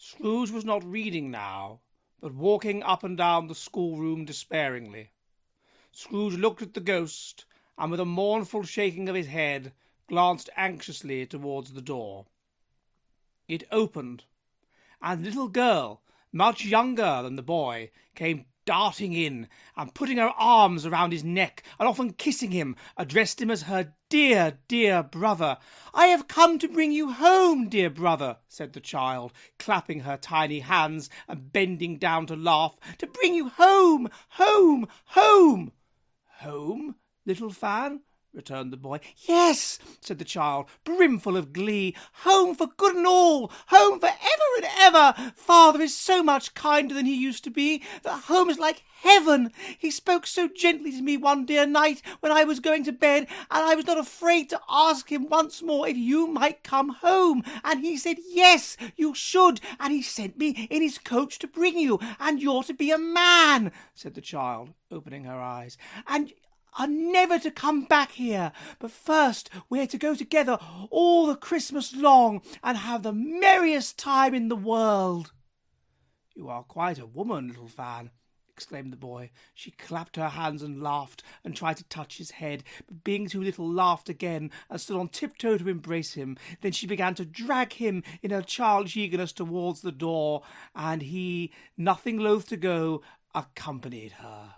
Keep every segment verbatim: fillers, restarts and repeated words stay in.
Scrooge was not reading now, but walking up and down the schoolroom despairingly. Scrooge looked at the ghost, and with a mournful shaking of his head, glanced anxiously towards the door. It opened, and the little girl, much younger than the boy, came darting in, and putting her arms around his neck, and often kissing him, addressed him as her dear, dear brother. "I have come to bring you home, dear brother," said the child, clapping her tiny hands and bending down to laugh. "To bring you home, home, home." "Home, little Fan?" returned the boy. "Yes," said the child, brimful of glee. "Home for good and all. Home for ever and ever. Father is so much kinder than he used to be. That home is like heaven. He spoke so gently to me one dear night when I was going to bed, and I was not afraid to ask him once more if you might come home. And he said, yes, you should. And he sent me in his coach to bring you. And you're to be a man," said the child, opening her eyes. "And are never to come back here. But first we're to go together all the Christmas long and have the merriest time in the world." "You are quite a woman, little Fan," exclaimed the boy. She clapped her hands and laughed, and tried to touch his head, but being too little, laughed again, and stood on tiptoe to embrace him. Then she began to drag him in her childish eagerness towards the door, and he, nothing loath to go, accompanied her.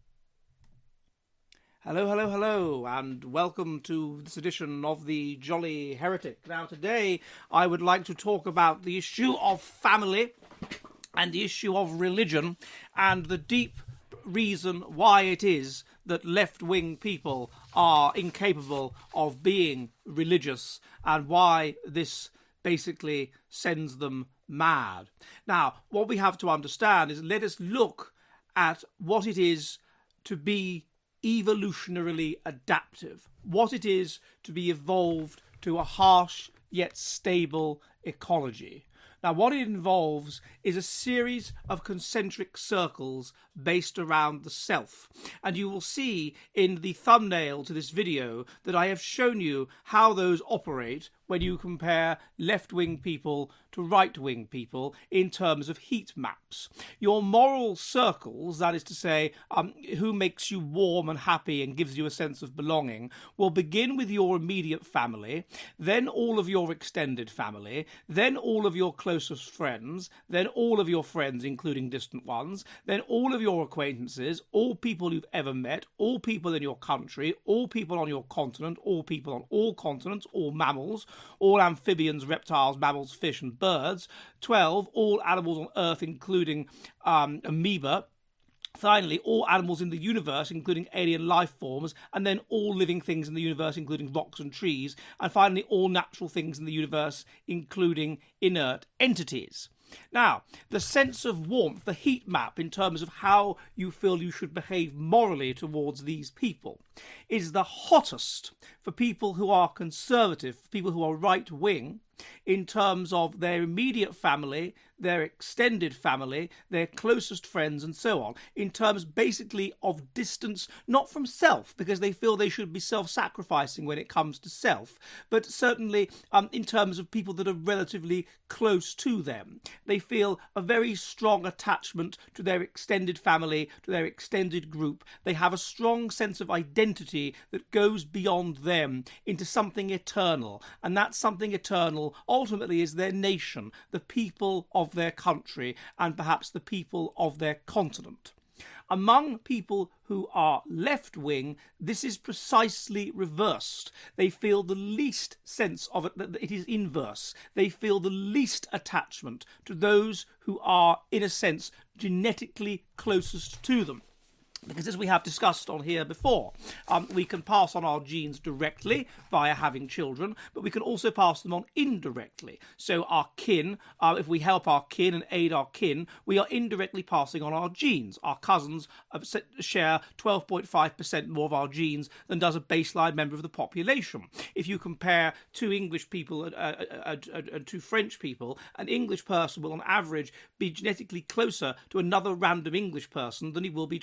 Hello, hello, hello, and welcome to this edition of the Jolly Heretic. Now, today I would like to talk about the issue of family and the issue of religion and the deep reason why it is that left-wing people are incapable of being religious and why this basically sends them mad. Now, what we have to understand is, let us look at what it is to be evolutionarily adaptive, what it is to be evolved to a harsh yet stable ecology. Now, what it involves is a series of concentric circles based around the self. And you will see in the thumbnail to this video that I have shown you how those operate when you compare left-wing people to right-wing people in terms of heat maps. Your moral circles, that is to say, um, who makes you warm and happy and gives you a sense of belonging, will begin with your immediate family, then all of your extended family, then all of your closest friends, then all of your friends, including distant ones, then all of your acquaintances, all people you've ever met, all people in your country, all people on your continent, all people on all continents, all mammals, all amphibians, reptiles, mammals, fish and birds. twelve, all animals on Earth, including um, amoeba. Finally, all animals in the universe, including alien life forms, and then all living things in the universe, including rocks and trees, and finally, all natural things in the universe, including inert entities. Now, the sense of warmth, the heat map in terms of how you feel you should behave morally towards these people, is the hottest for people who are conservative, for people who are right-wing, in terms of their immediate family, their extended family, their closest friends, and so on, in terms basically of distance, not from self, because they feel they should be self-sacrificing when it comes to self, but certainly um, in terms of people that are relatively close to them. They feel a very strong attachment to their extended family, to their extended group. They have a strong sense of identity that goes beyond them into something eternal, and that something eternal ultimately is their nation, the people of their country, and perhaps the people of their continent. Among people who are left-wing, this is precisely reversed. They feel the least sense of it, that it is inverse. They feel the least attachment to those who are, in a sense, genetically closest to them. Because as we have discussed on here before, um, we can pass on our genes directly via having children, but we can also pass them on indirectly. So our kin, uh, if we help our kin and aid our kin, we are indirectly passing on our genes. Our cousins uh, share twelve point five percent more of our genes than does a baseline member of the population. If you compare two English people and uh, uh, uh, uh, two French people, an English person will on average be genetically closer to another random English person than he will be to a random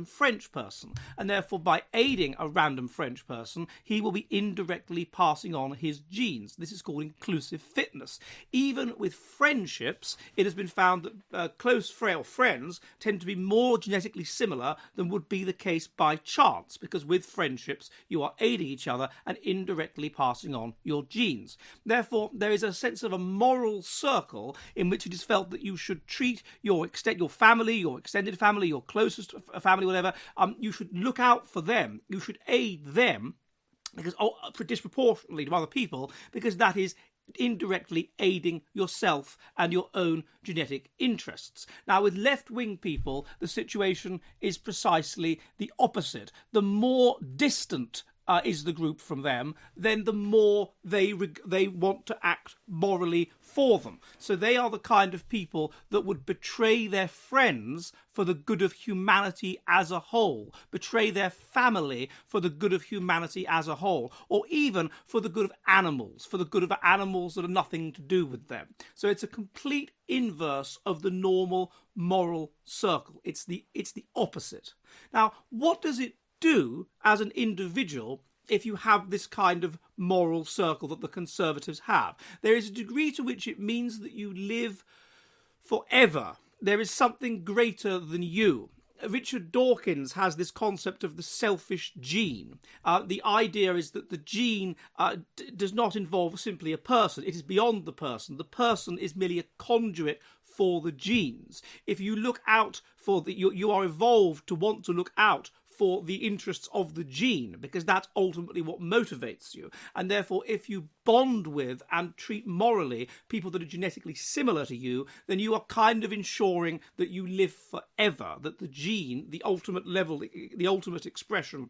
random French person. And therefore, by aiding a random French person, he will be indirectly passing on his genes. This is called inclusive fitness. Even with friendships, it has been found that uh, close frail friends tend to be more genetically similar than would be the case by chance, because with friendships, you are aiding each other and indirectly passing on your genes. Therefore, there is a sense of a moral circle in which it is felt that you should treat your extent, your family, your extended family, your closest family, whatever. Um, you should look out for them. You should aid them, because oh, disproportionately to other people, because that is indirectly aiding yourself and your own genetic interests. Now, with left-wing people, the situation is precisely the opposite. The more distant Uh, is the group from them, then the more they reg- they want to act morally for them. So they are the kind of people that would betray their friends for the good of humanity as a whole, betray their family for the good of humanity as a whole, or even for the good of animals, for the good of animals that have nothing to do with them. So it's a complete inverse of the normal moral circle. It's the it's the opposite. Now, what does it do as an individual if you have this kind of moral circle that the Conservatives have? There is a degree to which it means that you live forever. There is something greater than you. Richard Dawkins has this concept of the selfish gene. Uh, the idea is that the gene uh, d- does not involve simply a person. It is beyond the person. The person is merely a conduit for the genes. If you look out for the, you, you are evolved to want to look out for the interests of the gene, because that's ultimately what motivates you. And therefore, if you bond with and treat morally people that are genetically similar to you, then you are kind of ensuring that you live forever, that the gene, the ultimate level, the ultimate expression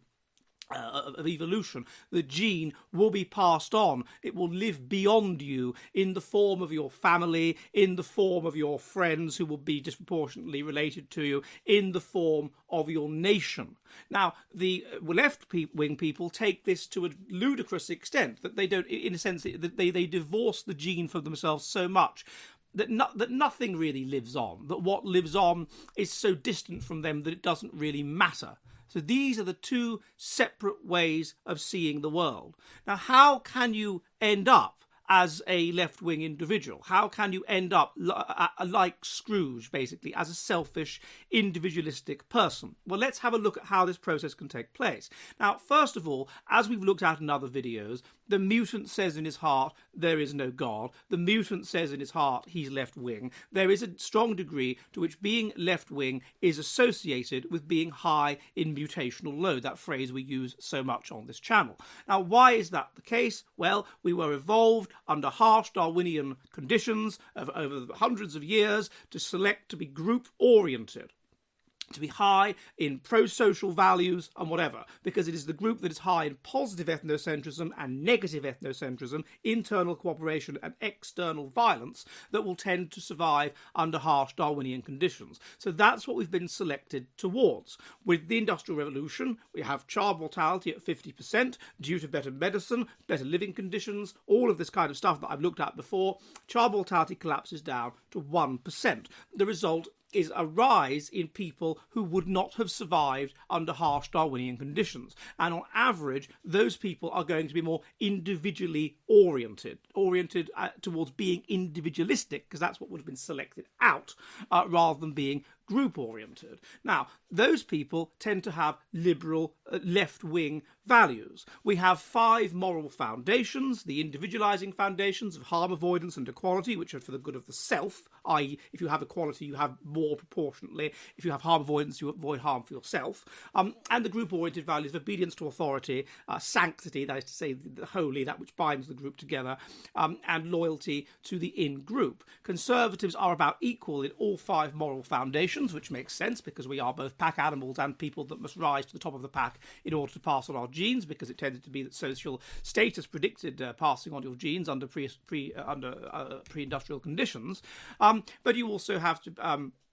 Uh, of evolution, the gene will be passed on. It will live beyond you in the form of your family, in the form of your friends who will be disproportionately related to you, in the form of your nation. Now, the left-wing people take this to a ludicrous extent, that they don't, in a sense, that they, they divorce the gene from themselves so much that no, that nothing really lives on, that what lives on is so distant from them that it doesn't really matter. So these are the two separate ways of seeing the world. Now, how can you end up as a left-wing individual? How can you end up like Scrooge, basically, as a selfish, individualistic person? Well, let's have a look at how this process can take place. Now, first of all, as we've looked at in other videos, the mutant says in his heart, there is no God. The mutant says in his heart, he's left-wing. There is a strong degree to which being left-wing is associated with being high in mutational load, that phrase we use so much on this channel. Now, why is that the case? Well, we were evolved under harsh Darwinian conditions of over hundreds of years to select to be group-oriented, to be high in pro-social values and whatever, because it is the group that is high in positive ethnocentrism and negative ethnocentrism, internal cooperation and external violence, that will tend to survive under harsh Darwinian conditions. So that's what we've been selected towards. With the Industrial Revolution, we have child mortality at fifty percent due to better medicine, better living conditions, all of this kind of stuff that I've looked at before. Child mortality collapses down to one percent. The result is a rise in people who would not have survived under harsh Darwinian conditions. And on average, those people are going to be more individually oriented, oriented uh, towards being individualistic, because that's what would have been selected out, uh, rather than being group-oriented. Now, those people tend to have liberal, uh, left-wing values. We have five moral foundations, the individualizing foundations of harm avoidance and equality, which are for the good of the self, that is, if you have equality, you have more proportionately. If you have harm avoidance, you avoid harm for yourself. Um, and the group-oriented values of obedience to authority, uh, sanctity, that is to say, the holy, that which binds the group together, um, and loyalty to the in-group. Conservatives are about equal in all five moral foundations, which makes sense because we are both pack animals and people that must rise to the top of the pack in order to pass on our genes, because it tended to be that social status predicted uh, passing on your genes under pre, pre uh, under uh, pre-industrial conditions. Um, but you also have to um,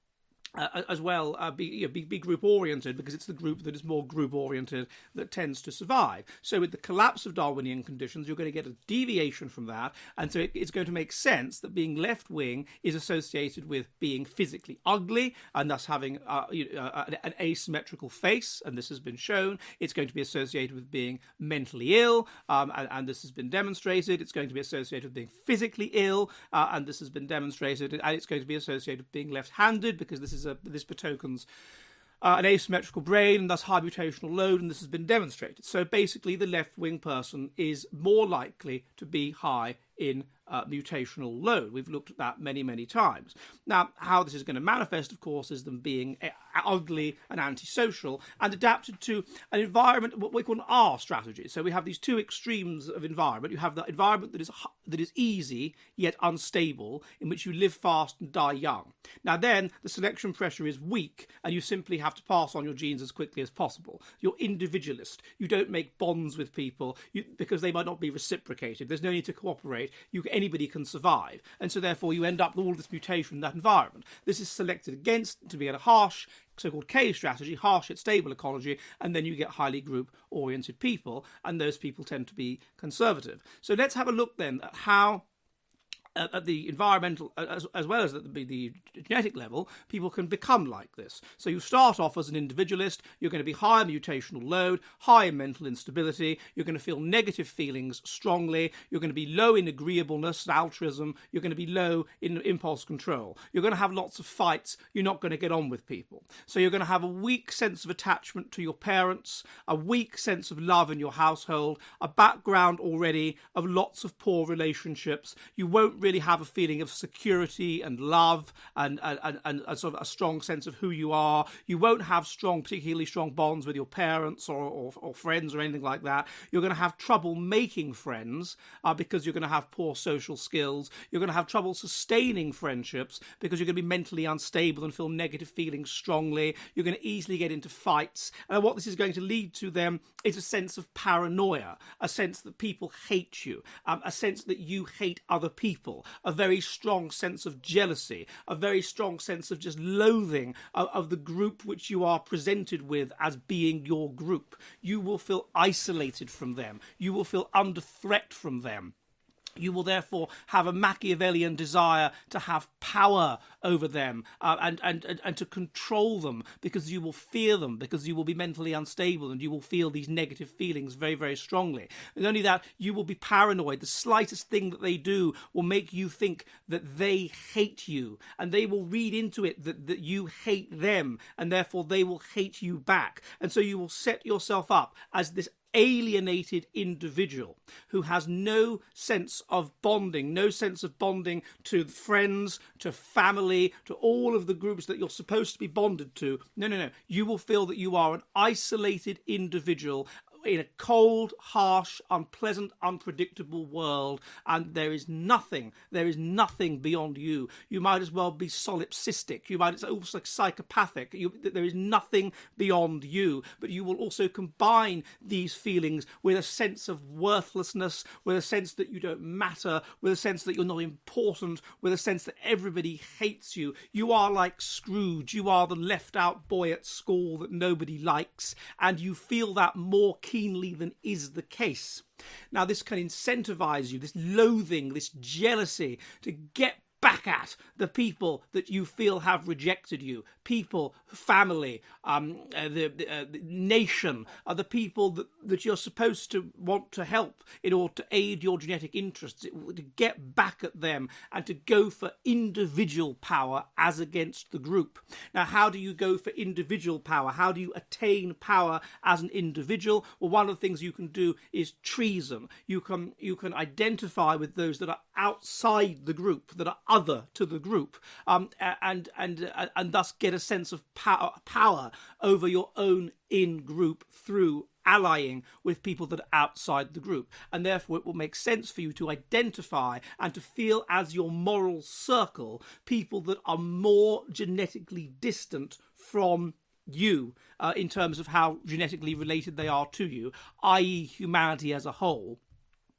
Uh, as well, uh, be, you know, be, be group oriented, because it's the group that is more group oriented that tends to survive. So with the collapse of Darwinian conditions, you're going to get a deviation from that, and so it, it's going to make sense that being left wing is associated with being physically ugly and thus having uh, you know, uh, an asymmetrical face, and this has been shown. It's going to be associated with being mentally ill, um, and, and this has been demonstrated. It's going to be associated with being physically ill, uh, and this has been demonstrated, and it's going to be associated with being left-handed, because this is A, this betokens uh, an asymmetrical brain and thus high mutational load, and this has been demonstrated. So basically the left-wing person is more likely to be high in uh, mutational load. We've looked at that many, many times. Now, how this is going to manifest, of course, is them being ugly and antisocial and adapted to an environment, what we call an R strategy. So we have these two extremes of environment. You have the environment that is that is easy yet unstable, in which you live fast and die young. Now then, the selection pressure is weak, and you simply have to pass on your genes as quickly as possible. You're individualist. You don't make bonds with people you, because they might not be reciprocated. There's no need to cooperate. You, anybody can survive. And so therefore you end up with all this mutation in that environment. This is selected against to be at a harsh, so-called K strategy, harsh yet stable ecology, and then you get highly group-oriented people, and those people tend to be conservative. So let's have a look then at how Uh, at the environmental as, as well as at the, the genetic level, people can become like this. So you start off as an individualist, you're going to be high in mutational load, high in mental instability, you're going to feel negative feelings strongly, you're going to be low in agreeableness, altruism, you're going to be low in impulse control, you're going to have lots of fights, you're not going to get on with people. So you're going to have a weak sense of attachment to your parents, a weak sense of love in your household, a background already of lots of poor relationships. You won't really have a feeling of security and love and, and, and a sort of a strong sense of who you are. You won't have strong, particularly strong bonds with your parents or, or, or friends or anything like that. You're going to have trouble making friends uh, because you're going to have poor social skills. You're going to have trouble sustaining friendships because you're going to be mentally unstable and feel negative feelings strongly. You're going to easily get into fights. And what this is going to lead to then is a sense of paranoia, a sense that people hate you, um, a sense that you hate other people, a very strong sense of jealousy, a very strong sense of just loathing of, of the group which you are presented with as being your group. You will feel isolated from them. You will feel under threat from them. You will therefore have a Machiavellian desire to have power over them uh, and, and, and, and to control them, because you will fear them, because you will be mentally unstable and you will feel these negative feelings very, very strongly. And only that, you will be paranoid. The slightest thing that they do will make you think that they hate you, and they will read into it that, that you hate them, and therefore they will hate you back. And so you will set yourself up as this alienated individual who has no sense of bonding, no sense of bonding to friends, to family, to all of the groups that you're supposed to be bonded to. No, no, no. You will feel that you are an isolated individual in a cold, harsh, unpleasant, unpredictable world, and there is nothing, there is nothing beyond you. You might as well be solipsistic, you might as well be psychopathic, you, there is nothing beyond you, but you will also combine these feelings with a sense of worthlessness, with a sense that you don't matter, with a sense that you're not important, with a sense that everybody hates you. You are like Scrooge, you are the left-out boy at school that nobody likes, and you feel that more keenly than is the case. Now, this can incentivize you, this loathing, this jealousy, to get back at the people that you feel have rejected you. People, family, um, uh, the, the, uh, the nation, are the people that, that you're supposed to want to help in order to aid your genetic interests, to get back at them and to go for individual power as against the group. Now, how do you go for individual power? How do you attain power as an individual? Well, one of the things you can do is treason. You can, you can identify with those that are outside the group, that are other to the group, um, and and and thus get a sense of power, power over your own in-group through allying with people that are outside the group. And therefore it will make sense for you to identify and to feel as your moral circle people that are more genetically distant from you uh, in terms of how genetically related they are to you, that is humanity as a whole.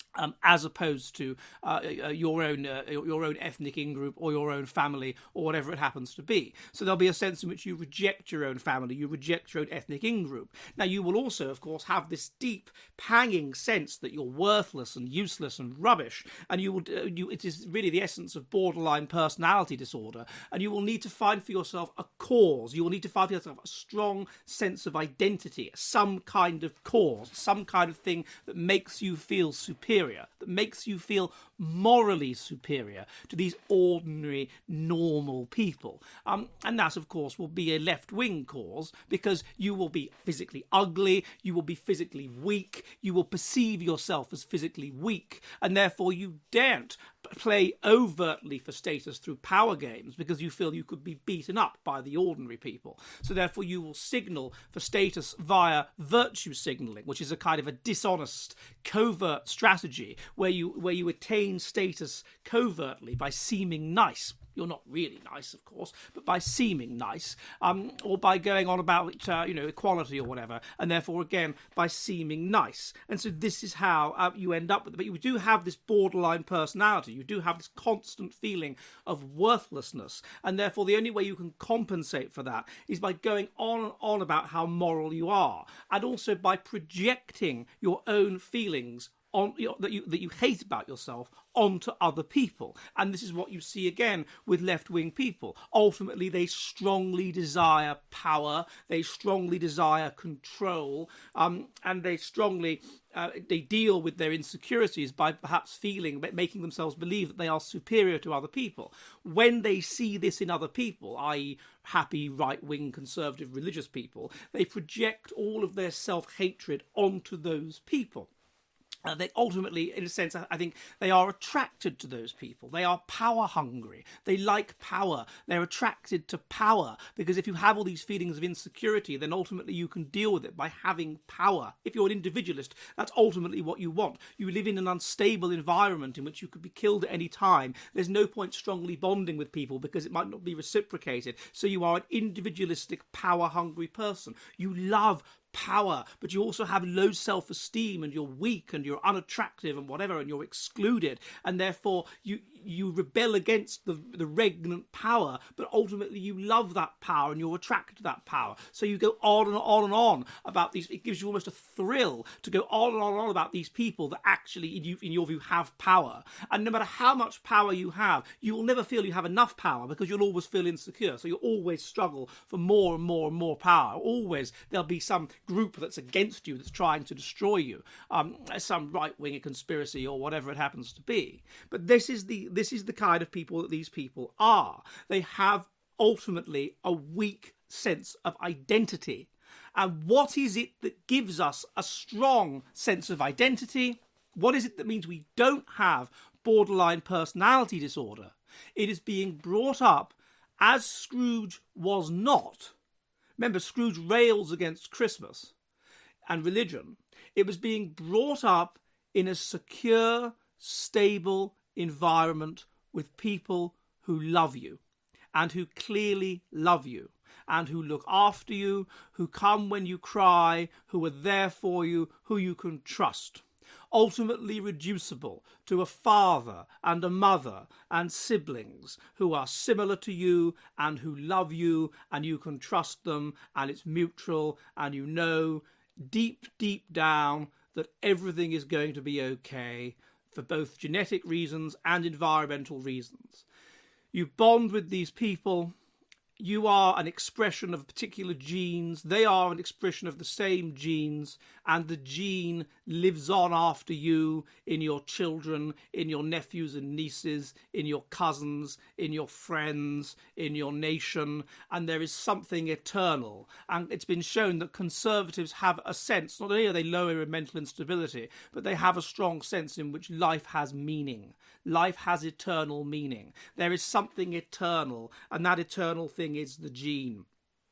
Um, as opposed to uh, your own uh, your own ethnic in-group or your own family or whatever it happens to be. So there'll be a sense in which you reject your own family, you reject your own ethnic in-group. Now you will also, of course, have this deep, panging sense that you're worthless and useless and rubbish, and you will uh, you it is really the essence of borderline personality disorder. And you will need to find for yourself a cause. You will need to find for yourself a strong sense of identity, some kind of cause, some kind of thing that makes you feel superior. That makes you feel morally superior to these ordinary, normal people. Um, and that, of course, will be a left-wing cause, because you will be physically ugly, you will be physically weak, you will perceive yourself as physically weak, and therefore you daren't play overtly for status through power games, because you feel you could be beaten up by the ordinary people. So therefore you will signal for status via virtue signalling, which is a kind of a dishonest, covert strategy where you where you attain status covertly by seeming nice. You're not really nice, of course, but by seeming nice, um, or by going on about, uh, you know, equality or whatever, and therefore, again, by seeming nice. And so this is how uh, you end up with it. But you do have this borderline personality. You do have this constant feeling of worthlessness. And therefore, the only way you can compensate for that is by going on and on about how moral you are, and also by projecting your own feelings on you know, that you that you hate about yourself onto other people. And this is what you see again with left-wing people. Ultimately, they strongly desire power, they strongly desire control, um, and they strongly uh, they deal with their insecurities by perhaps feeling, making themselves believe that they are superior to other people. When they see this in other people, that is happy, right-wing, conservative, religious people, they project all of their self-hatred onto those people. Uh, they ultimately, in a sense, I think they are attracted to those people. They are power hungry. They like power. They're attracted to power, because if you have all these feelings of insecurity, then ultimately you can deal with it by having power. If you're an individualist, that's ultimately what you want. You live in an unstable environment in which you could be killed at any time. There's no point strongly bonding with people because it might not be reciprocated. So you are an individualistic, power hungry person. You love power, but you also have low self-esteem, and you're weak and you're unattractive and whatever, and you're excluded, and therefore you you rebel against the the regnant power, but ultimately you love that power and you're attracted to that power. So you go on and on and on about these. It gives you almost a thrill to go on and on and on about these people that actually in, you, in your view have power. And no matter how much power you have, you will never feel you have enough power, because you'll always feel insecure. So you'll always struggle for more and more and more power. Always there'll be some group that's against you, that's trying to destroy you, um, some right-wing conspiracy or whatever it happens to be. But this is the this is the kind of people that these people are. They have ultimately a weak sense of identity. And what is it that gives us a strong sense of identity? What is it that means we don't have borderline personality disorder? It is being brought up as Scrooge was not. Remember, Scrooge rails against Christmas and religion. It was being brought up in a secure, stable environment with people who love you, and who clearly love you, and who look after you, who come when you cry, who are there for you, who you can trust. Ultimately reducible to a father and a mother and siblings who are similar to you and who love you, and you can trust them, and it's mutual, and you know deep, deep down that everything is going to be okay for both genetic reasons and environmental reasons. You bond with these people. You are an expression of particular genes. They are an expression of the same genes, and the gene lives on after you in your children, in your nephews and nieces, in your cousins, in your friends, in your nation, and there is something eternal. And it's been shown that conservatives have a sense, not only are they lower in mental instability, but they have a strong sense in which life has meaning. Life has eternal meaning. There is something eternal, and that eternal thing is the gene.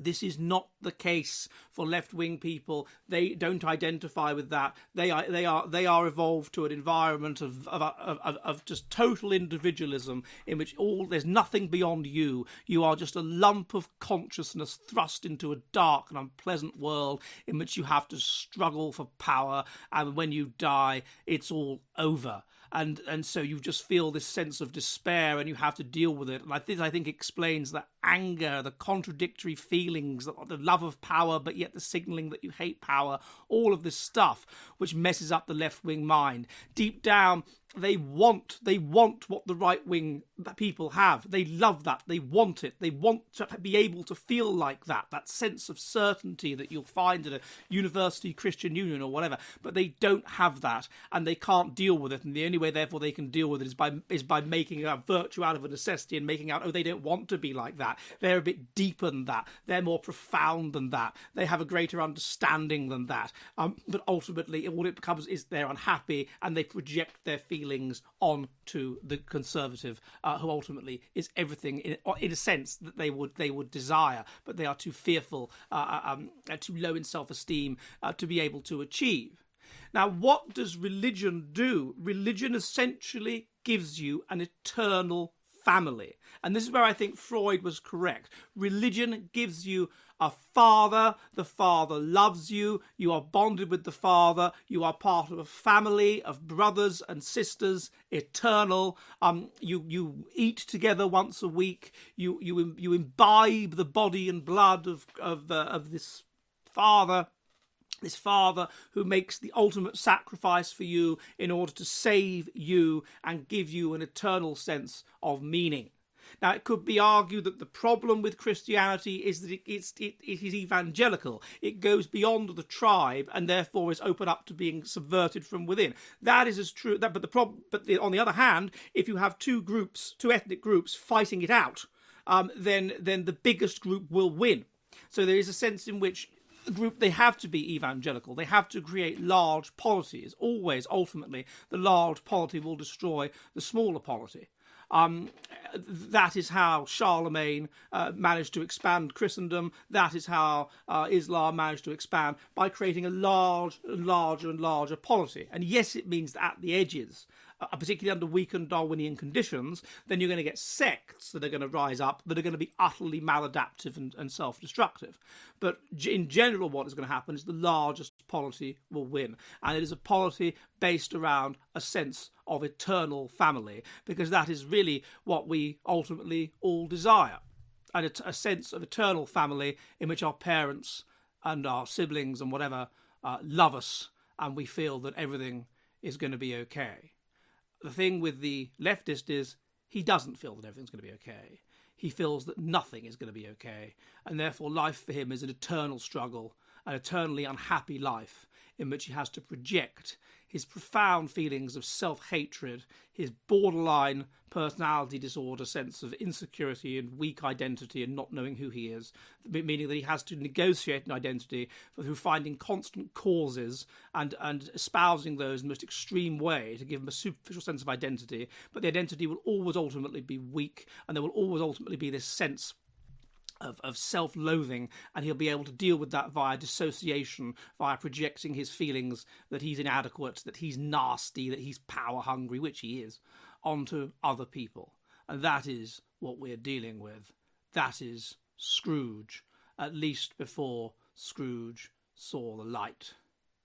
This is not the case for left-wing people. They don't identify with that. They are they are they are evolved to an environment of of, of, of just total individualism, in which all there's nothing beyond you. You are just a lump of consciousness thrust into a dark and unpleasant world in which you have to struggle for power, and when you die, it's all over. And and so you just feel this sense of despair, and you have to deal with it. And I think I think explains the anger, the contradictory feelings, the, the love of power, but yet the signalling that you hate power. All of this stuff which messes up the left-wing mind. Deep down, they want they want what the right-wing people have. They love that. They want it. They want to be able to feel like that. That sense of certainty that you'll find at a university Christian union or whatever. But they don't have that, and they can't deal with it. And the only way, therefore, they can deal with it is by is by making a virtue out of a necessity and making out, oh, they don't want to be like that. They're a bit deeper than that. They're more profound than that. They have a greater understanding than that. Um, but ultimately, all it becomes is they're unhappy, and they project their feelings onto the conservative, uh, who ultimately is everything in, in a sense that they would they would desire, but they are too fearful, uh, um, too low in self-esteem uh, to be able to achieve. Now, what does religion do? Religion essentially gives you an eternal family. And this is where I think Freud was correct. Religion gives you a father. The father loves you. You are bonded with the father. You are part of a family of brothers and sisters, eternal. Um, you you eat together once a week. You you you imbibe the body and blood of of uh, of this father. This father who makes the ultimate sacrifice for you in order to save you and give you an eternal sense of meaning. Now, it could be argued that the problem with Christianity is that it, it's, it, it is evangelical. It goes beyond the tribe and therefore is open up to being subverted from within. That is as true. That, but the problem, but the, on the other hand, if you have two groups, two ethnic groups fighting it out, um, then then the biggest group will win. So there is a sense in which group they have to be evangelical. They have to create large polities. Always, ultimately, the large polity will destroy the smaller polity. Um, that is how Charlemagne uh, managed to expand Christendom. That is how uh, Islam managed to expand, by creating a large, larger and larger polity. And yes, it means that at the edges, uh, particularly under weakened Darwinian conditions, then you're going to get sects that are going to rise up that are going to be utterly maladaptive and, and self-destructive. But in general, what is going to happen is the largest polity will win. And it is a polity based around a sense of eternal family, because that is really what we ultimately all desire. And a, a sense of eternal family in which our parents and our siblings and whatever uh, love us, and we feel that everything is going to be okay. The thing with the leftist is he doesn't feel that everything's going to be okay. He feels that nothing is going to be okay, and therefore life for him is an eternal struggle, an eternally unhappy life in which he has to project his profound feelings of self-hatred, his borderline personality disorder sense of insecurity and weak identity and not knowing who he is, meaning that he has to negotiate an identity through finding constant causes and, and espousing those in the most extreme way to give him a superficial sense of identity. But the identity will always ultimately be weak, and there will always ultimately be this sense Of, of self-loathing, and he'll be able to deal with that via dissociation, via projecting his feelings that he's inadequate, that he's nasty, that he's power-hungry, which he is, onto other people. And that is what we're dealing with. That is Scrooge, at least before Scrooge saw the light.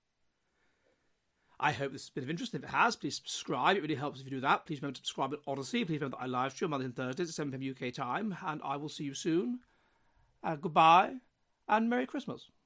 I hope this has been of interest. If it has, please subscribe. It really helps if you do that. Please remember to subscribe at Odyssey. Please remember that I live stream Mondays and Thursdays at seven p.m. U K time, and I will see you soon. Uh, goodbye, and Merry Christmas.